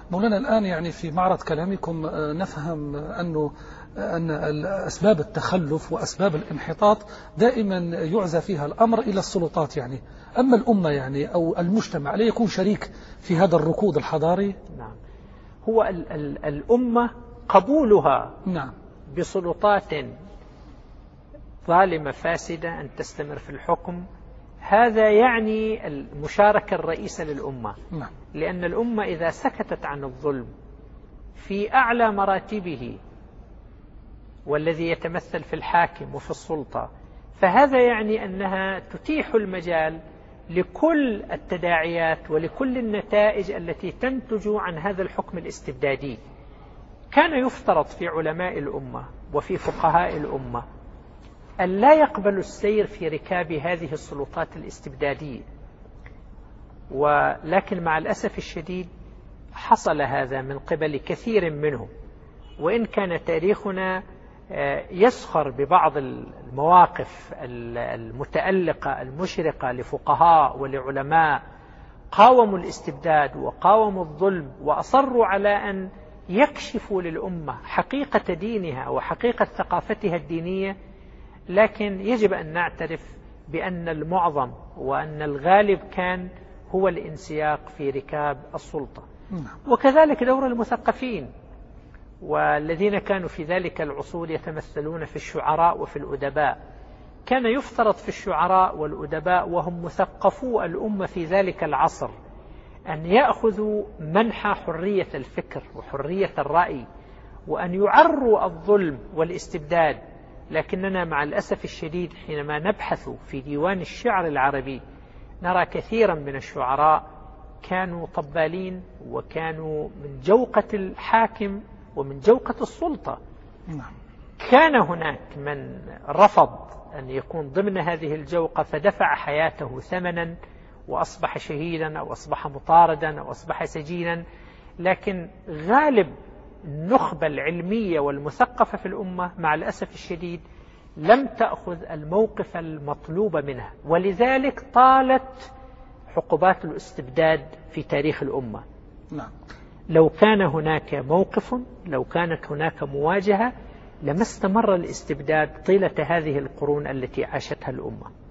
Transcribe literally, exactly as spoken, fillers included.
مولانا الآن يعني في معرض كلامكم نفهم أنه أن أسباب التخلف وأسباب الانحطاط دائما يعزى فيها الأمر إلى السلطات، يعني أما الأمة يعني أو المجتمع لا يكون شريك في هذا الركود الحضاري. نعم، هو ال ال الأمة قبولها نعم بسلطات ظالمة فاسدة أن تستمر في الحكم، هذا يعني المشاركة الرئيسة للأمة. نعم. لأن الأمة إذا سكتت عن الظلم في أعلى مراتبه والذي يتمثل في الحاكم وفي السلطة، فهذا يعني أنها تتيح المجال لكل التداعيات ولكل النتائج التي تنتج عن هذا الحكم الاستبدادي. كان يفترض في علماء الأمة وفي فقهاء الأمة أن لا يقبلوا السير في ركاب هذه السلطات الاستبدادية، ولكن مع الأسف الشديد حصل هذا من قبل كثير منهم. وإن كان تاريخنا يسخر ببعض المواقف المتألقة المشرقة لفقهاء ولعلماء قاوموا الاستبداد وقاوموا الظلم وأصروا على أن يكشفوا للأمة حقيقة دينها وحقيقة ثقافتها الدينية، لكن يجب أن نعترف بأن المعظم وأن الغالب كان هو الانسياق في ركاب السلطة. وكذلك دور المثقفين والذين كانوا في ذلك العصور يتمثلون في الشعراء وفي الأدباء. كان يفترض في الشعراء والأدباء وهم مثقفو الأمة في ذلك العصر أن يأخذوا منحى حرية الفكر وحرية الرأي وأن يعروا الظلم والاستبداد. لكننا مع الأسف الشديد حينما نبحث في ديوان الشعر العربي نرى كثيرا من الشعراء كانوا طبالين وكانوا من جوقة الحاكم ومن جوقة السلطة. كان هناك من رفض أن يكون ضمن هذه الجوقة فدفع حياته ثمنا وأصبح شهيدا أو أصبح مطاردا أو أصبح سجينا، لكن غالب النخبة العلمية والمثقفة في الأمة مع الأسف الشديد لم تأخذ الموقف المطلوب منها، ولذلك طالت حقبات الاستبداد في تاريخ الأمة. نعم. لو كان هناك موقف، لو كانت هناك مواجهة، لما استمر الاستبداد طيلة هذه القرون التي عاشتها الأمة.